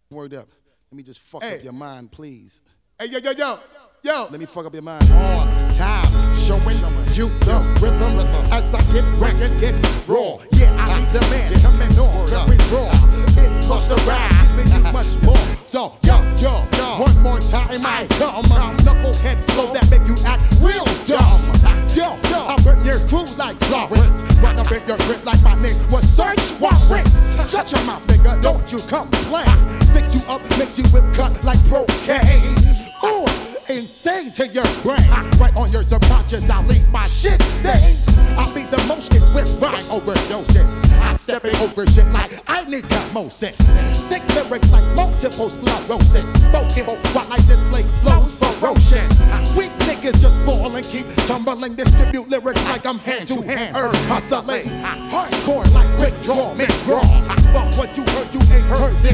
Word up. Let me just fuck up your mind, please. Hey, yo. Let me fuck up your mind. On time, showing you the rhythm as I get ragged, get raw. Yeah, I be the man coming on very raw. It's Busta Rhymes, giving you much more. So, yo, one more time I come. Knucklehead flow that make you act real dumb. Yo, I burn your food like Florence. Run up in your grip like my name was Search Warrants. Shut your mouth, nigga, don't you complain. Fix you up, makes you whip cut like Procaine. Ooh, insane to your brain. Right on your subconscious, I'll leave my shit stain. I'll be the mostest with rhyme overdoses. I'm stepping over shit like I need osmosis. Sick lyrics like multiple sclerosis. Focus while I display flows ferocious. Weak niggas just fall and keep tumbling. Distribute lyrics like I'm hand to hand hustling. Hardcore like Rick Draw, McGraw. But what you heard, you ain't heard this.